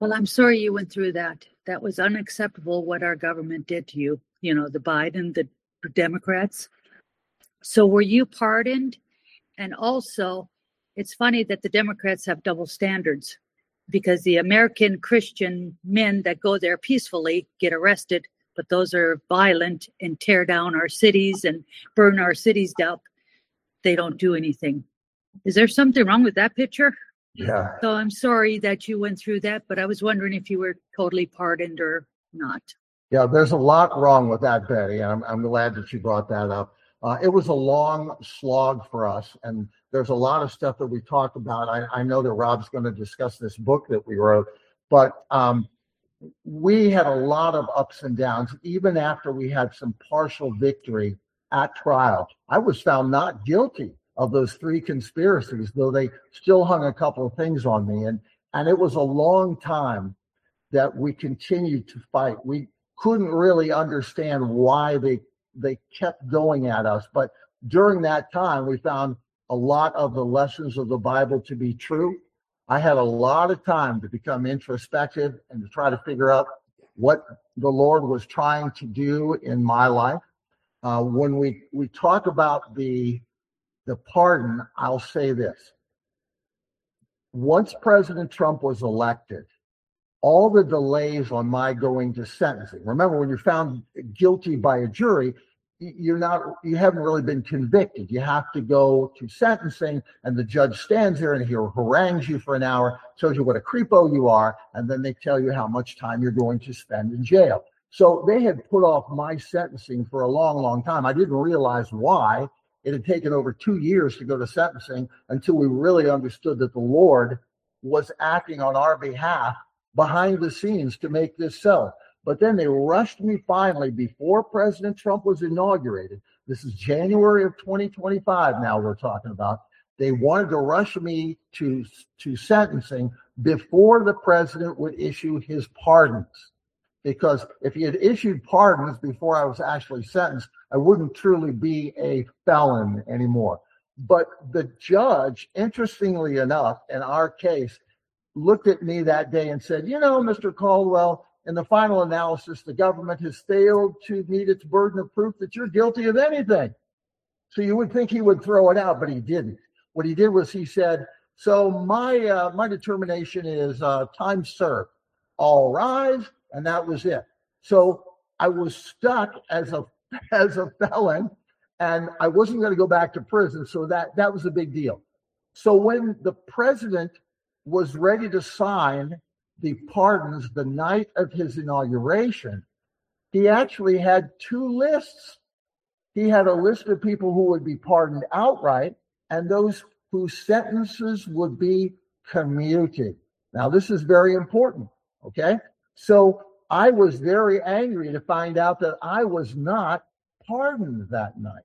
Well, I'm sorry you went through that. That was unacceptable what our government did to you. You know, the Biden, the Democrats. So were you pardoned? And also, it's funny that the Democrats have double standards because the American Christian men that go there peacefully get arrested, but those are violent and tear down our cities and burn our cities down. They don't do anything. Is there something wrong with that picture? Yeah. So I'm sorry that you went through that, but I was wondering if you were totally pardoned or not. Yeah, there's a lot wrong with that, Betty. And I'm, I'm glad that you brought that up. Uh, it was a long slog for us, and there's a lot of stuff that we talked about. I, I know that Rob's going to discuss this book that we wrote, but um, we had a lot of ups and downs, even after we had some partial victory at trial. I was found not guilty of those three conspiracies, though they still hung a couple of things on me. And, and it was a long time that we continued to fight. We couldn't really understand why they they kept going at us. But during that time, we found a lot of the lessons of the Bible to be true. I had a lot of time to become introspective and to try to figure out what the Lord was trying to do in my life. Uh, when we, we talk about the, the pardon, I'll say this. Once President Trump was elected, all the delays on my going to sentencing. Remember, when you're found guilty by a jury, you're not, you haven't really been convicted. You have to go to sentencing, and the judge stands there and he harangues you for an hour, tells you what a creepo you are, and then they tell you how much time you're going to spend in jail. So they had put off my sentencing for a long, long time. I didn't realize why. It had taken over two years to go to sentencing until we really understood that the Lord was acting on our behalf behind the scenes to make this so. But then they rushed me finally before President Trump was inaugurated. This is January of twenty twenty-five now we're talking about. They wanted to rush me to, to sentencing before the president would issue his pardons. Because if he had issued pardons before I was actually sentenced, I wouldn't truly be a felon anymore. But the judge, interestingly enough, in our case, looked at me that day and said, you know, Mister Caldwell, in the final analysis, the government has failed to meet its burden of proof that you're guilty of anything. So you would think he would throw it out, but he didn't. What he did was he said, so my uh, my determination is uh, time served. All rise, and that was it. So I was stuck as a as a felon, and I wasn't going to go back to prison. So that that was a big deal. So when the president was ready to sign the pardons the night of his inauguration, he actually had two lists. He had a list of people who would be pardoned outright and those whose sentences would be commuted. Now, this is very important, okay? So I was very angry to find out that I was not pardoned that night.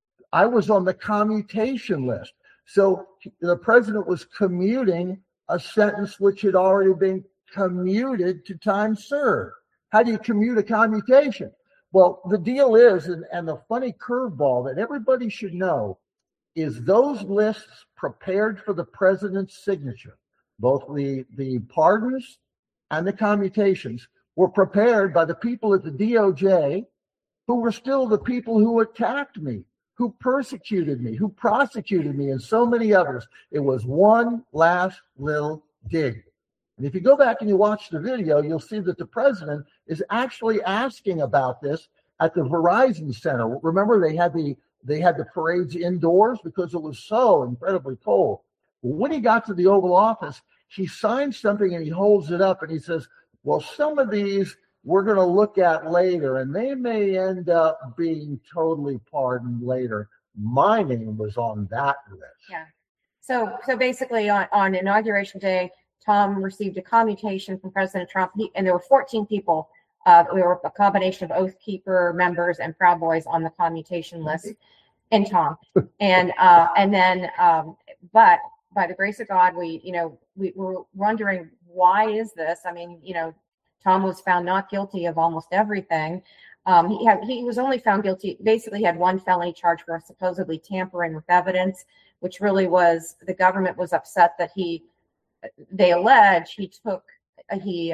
I was on the commutation list. So the president was commuting a sentence which had already been commuted to time served. How do you commute a commutation? Well, the deal is, and, and the funny curveball that everybody should know, is those lists prepared for the president's signature, both the, the pardons and the commutations, were prepared by the people at the D O J who were still the people who attacked me, who persecuted me, who prosecuted me, and so many others. It was one last little dig. And if you go back and you watch the video, you'll see that the president is actually asking about this at the Verizon Center. Remember, they had the they had the parades indoors because it was so incredibly cold. When he got to the Oval Office, he signs something and he holds it up and he says, well, some of these we're going to look at later, and they may end up being totally pardoned later. My name was on that list. Yeah. So, so basically, on, on Inauguration Day, Tom received a commutation from President Trump, he, and there were fourteen people. Uh, we were a combination of Oath Keeper members and Proud Boys on the commutation list, and Tom, and uh, and then, um, but by the grace of God, we, you know, we were wondering, why is this? I mean, you know, Tom was found not guilty of almost everything. Um, he had, he was only found guilty, basically had one felony charge for supposedly tampering with evidence, which really was, the government was upset that he, they allege he took uh, he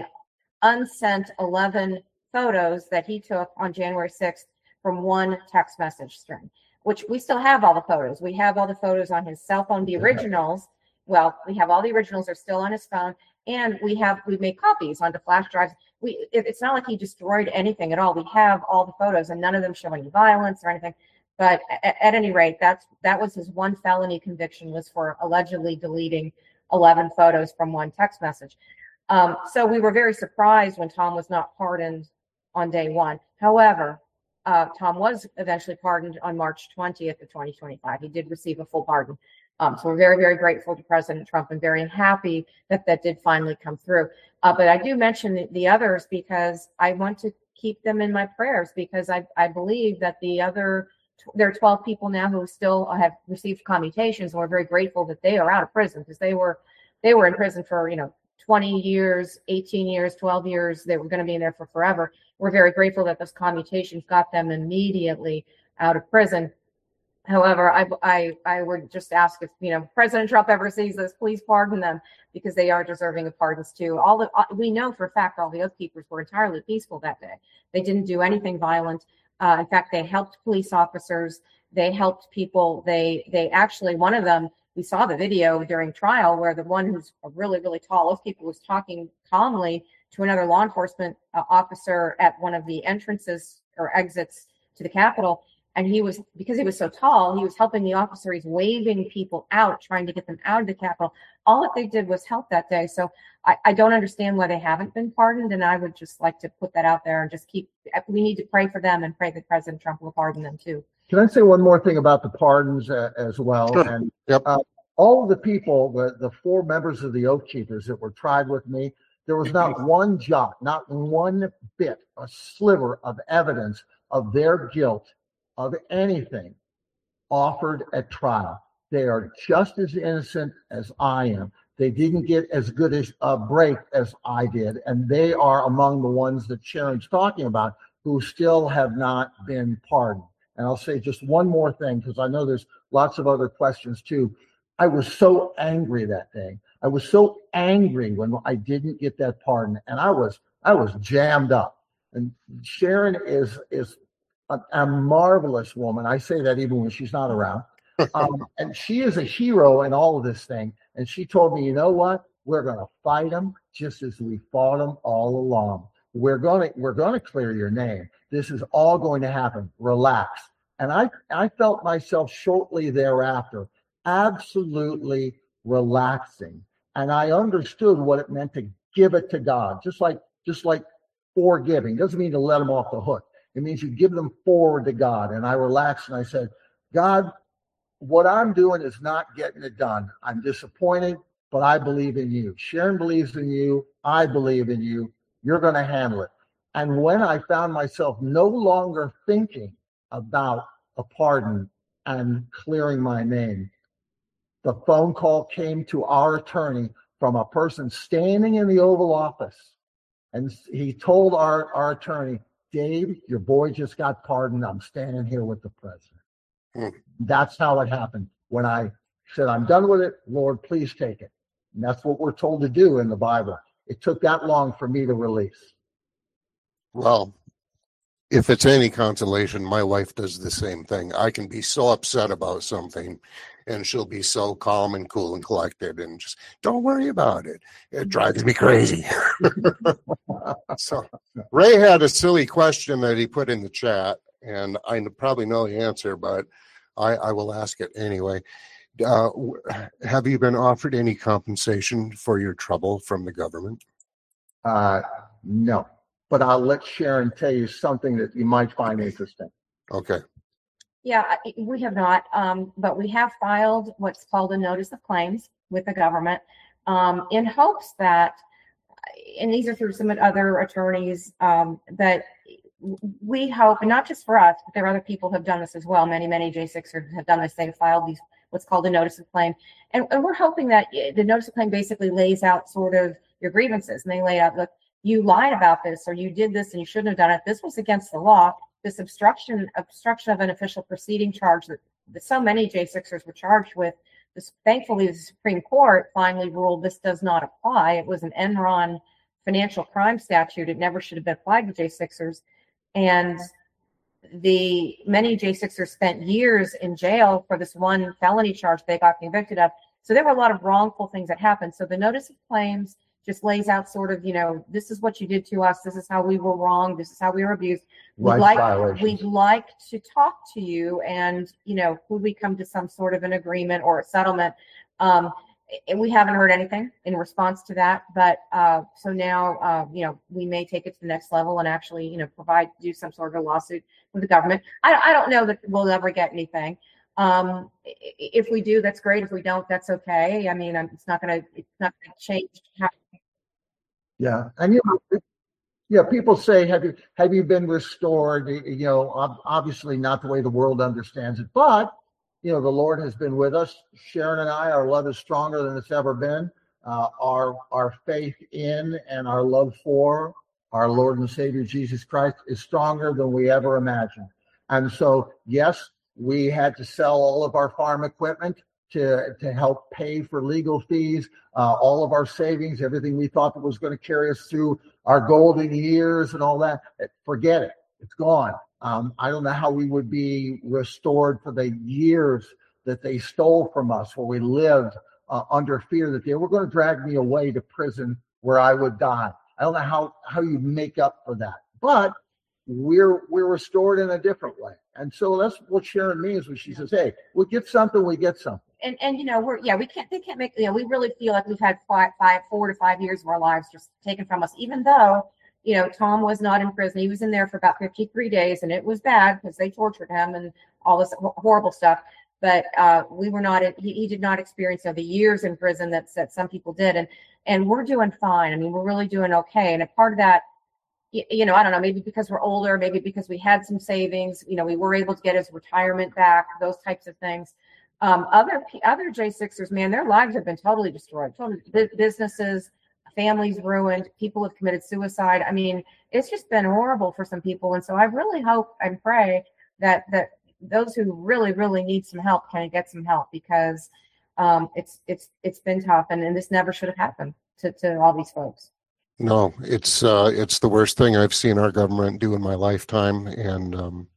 unsent eleven photos that he took on January sixth from one text message string, which we still have all the photos. We have all the photos on his cell phone, the originals. Well, we have all the originals are still on his phone, and we have we've made copies onto flash drives. We it, it's not like he destroyed anything at all. We have all the photos, and none of them show any violence or anything. But at, at any rate, that's that was his one felony conviction, was for allegedly deleting eleven photos from one text message. Um, so we were very surprised when Tom was not pardoned on day one. However, uh, Tom was eventually pardoned on March twentieth of twenty twenty-five. He did receive a full pardon. Um, so we're very, very grateful to President Trump and very happy that that did finally come through. Uh, but I do mention the, the others because I want to keep them in my prayers, because I, I believe that the other, there are twelve people now who still have received commutations, and we're very grateful that they are out of prison, because they were they were in prison for, you know, twenty years, eighteen years, twelve years. They were going to be in there for forever. We're very grateful that those commutations got them immediately out of prison. However, I, I, I would just ask if, you know, President Trump ever sees this, please pardon them, because they are deserving of pardons too. All the, we know for a fact all the Oath Keepers were entirely peaceful that day. They didn't do anything violent. Uh, in fact, they helped police officers. They helped people. They, they actually, one of them, we saw the video during trial where the one who's a really, really tall Oath Keeper was talking calmly to another law enforcement uh, officer at one of the entrances or exits to the Capitol. And he was, because he was so tall, he was helping the officer. He's waving people out, trying to get them out of the Capitol. All that they did was help that day. So I, I don't understand why they haven't been pardoned. And I would just like to put that out there and just keep, we need to pray for them and pray that President Trump will pardon them too. Can I say one more thing about the pardons uh, as well? Sure. And Yep. uh, all of the people, the, the four members of the Oath Keepers that were tried with me, there was not one jot, not one bit, a sliver of evidence of their guilt of anything offered at trial. They are just as innocent as I am. They didn't get as good as a break as I did, and they are among the ones that Sharon's talking about who still have not been pardoned. And I'll say just one more thing, because I know there's lots of other questions too. I was so angry that day. I was so angry when I didn't get that pardon, and I was I was jammed up. And Sharon is is A, a marvelous woman. I say that even when she's not around. Um, and she is a hero in all of this thing. And she told me, you know what? We're going to fight them just as we fought them all along. We're going to we're going to clear your name. This is all going to happen. Relax. And I I felt myself shortly thereafter absolutely relaxing. And I understood what it meant to give it to God. Just like just like forgiving doesn't mean to let them off the hook. It means you give them forward to God. And I relaxed and I said, God, what I'm doing is not getting it done. I'm disappointed, but I believe in you. Sharon believes in you. I believe in you. You're going to handle it. And when I found myself no longer thinking about a pardon and clearing my name, the phone call came to our attorney from a person standing in the Oval Office. And he told our, our attorney, Dave, your boy just got pardoned. I'm standing here with the president. Hmm. That's how it happened. When I said, I'm done with it, Lord, please take it. And that's what we're told to do in the Bible. It took that long for me to release. Well, if it's any consolation, my wife does the same thing. I can be so upset about something, and she'll be so calm and cool and collected and just, don't worry about it. It drives me crazy. So Ray had a silly question that he put in the chat, and I probably know the answer, but I, I will ask it anyway. Uh, have you been offered any compensation for your trouble from the government? Uh, no. But I'll let Sharon tell you something that you might find interesting. Okay. Yeah, we have not, um, but we have filed what's called a notice of claims with the government um, in hopes that, and these are through some other attorneys, um, that we hope, and not just for us, but there are other people who have done this as well. Many, many J sixers have done this. They've filed these, what's called a notice of claim. And, and we're hoping that the notice of claim basically lays out sort of your grievances. And they lay out, look, you lied about this, or you did this and you shouldn't have done it. This was against the law. This obstruction obstruction of an official proceeding charge that, that so many J sixers were charged with. This, thankfully, the Supreme Court finally ruled this does not apply. It was an Enron financial crime statute. It never should have been applied to J sixers. And the many J sixers spent years in jail for this one felony charge they got convicted of. So there were a lot of wrongful things that happened. So the notice of claims just lays out sort of, you know, this is what you did to us. This is how we were wrong. This is how we were abused. We'd Rights like, violations. we'd like to talk to you, and, you know, could we come to some sort of an agreement or a settlement? Um, and we haven't heard anything in response to that. But uh, so now, uh, you know, we may take it to the next level and actually, you know, provide, do some sort of a lawsuit with the government. I, I don't know that we'll ever get anything. Um, if we do, that's great. If we don't, that's okay. I mean, it's not going to, it's not going to change. How- Yeah, and you know, yeah, people say, "Have you have you been restored?" You know, ob- obviously not the way the world understands it, but you know, the Lord has been with us. Sharon and I, our love is stronger than it's ever been. Uh, our our faith in and our love for our Lord and Savior Jesus Christ is stronger than we ever imagined. And so, yes, we had to sell all of our farm equipment to to help pay for legal fees, uh, all of our savings, everything we thought that was going to carry us through our golden years and all that. Forget it. It's gone. Um, I don't know how we would be restored for the years that they stole from us, where we lived uh, under fear that they were going to drag me away to prison where I would die. I don't know how, how you make up for that. But we're we're restored in a different way. And so that's what Sharon means when she says, hey, we get something, we get something. And, and you know, we're, yeah, we can't, they can't make, you know, we really feel like we've had five, five, four to five years of our lives just taken from us, even though, you know, Tom was not in prison. He was in there for about fifty-three days, and it was bad because they tortured him and all this horrible stuff. But uh, we were not, in, he, he did not experience you know, the years in prison that, that some people did. And, and we're doing fine. I mean, we're really doing okay. And a part of that, you, you know, I don't know, maybe because we're older, maybe because we had some savings, you know, we were able to get his retirement back, those types of things. Um, other other J sixers, man, their lives have been totally destroyed. Totally, businesses, families ruined. People have committed suicide. I mean, it's just been horrible for some people. And so I really hope and pray that that those who really, really need some help can get some help, because um, it's it's it's been tough, and, and this never should have happened to, to all these folks. No, it's uh, it's the worst thing I've seen our government do in my lifetime, and um,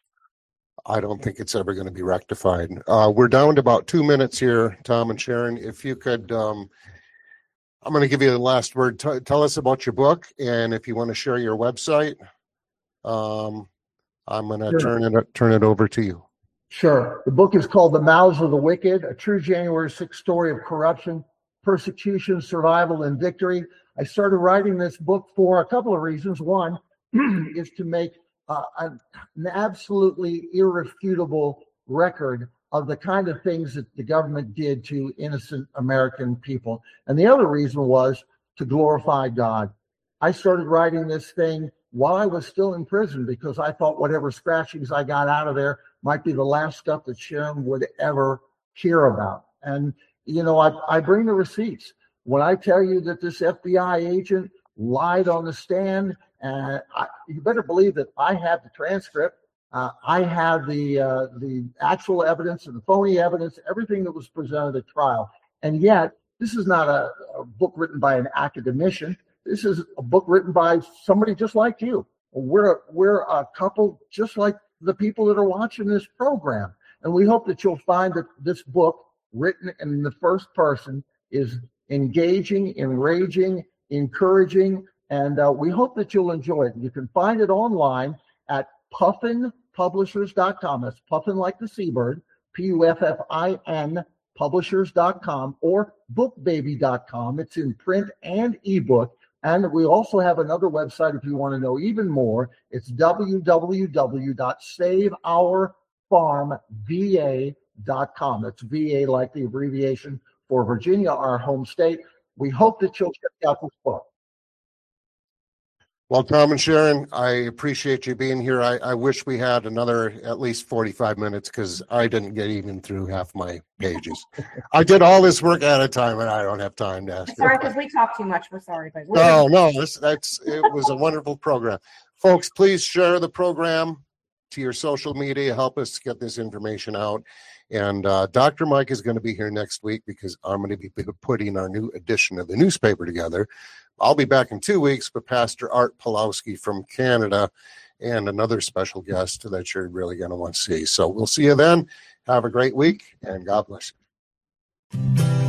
I don't think it's ever going to be rectified. Uh, we're down to about two minutes here, Tom and Sharon. If you could, um, I'm going to give you the last word. T- tell us about your book, and if you want to share your website, um, I'm going to Sure. turn it turn it over to you. Sure. The book is called The Mouths of the Wicked, a true January sixth story of corruption, persecution, survival, and victory. I started writing this book for a couple of reasons. One is to make uh, an, an absolutely irrefutable record of the kind of things that the government did to innocent American people. And the other reason was to glorify God. I started writing this thing while I was still in prison, because I thought whatever scratchings I got out of there might be the last stuff that Sharon would ever hear about. And, you know, I, I bring the receipts. When I tell you that this F B I agent lied on the stand, and I, you better believe that I have the transcript. Uh, I have the uh, the actual evidence and the phony evidence, everything that was presented at trial. And yet, this is not a, a book written by an academician. This is a book written by somebody just like you. We're we're a couple just like the people that are watching this program. And we hope that you'll find that this book, written in the first person, is engaging, enraging, encouraging, and uh, we hope that you'll enjoy it. You can find it online at puffin publishers dot com. That's Puffin like the seabird, P U F F I N publishers dot com, or book baby dot com. It's in print and ebook. And we also have another website if you want to know even more. It's w w w dot save our farm v a dot com. That's V A like the abbreviation for Virginia, our home state. We hope that you'll check out this book. Well, Tom and Sharon, I appreciate you being here. I, I wish we had another at least forty-five minutes, because I didn't get even through half my pages. I did all this work at a time, and I don't have time to ask. Sorry, because we talk too much. We're sorry, but we're No, no, this, that's it was a wonderful program. Folks, please share the program. to your social media. Help us get this information out. And uh, Doctor Mike is going to be here next week because I'm going to be putting our new edition of the newspaper together. I'll be back in two weeks with Pastor Art Pulowski from Canada and another special guest that you're really going to want to see. So we'll see you then. Have a great week, and God bless you.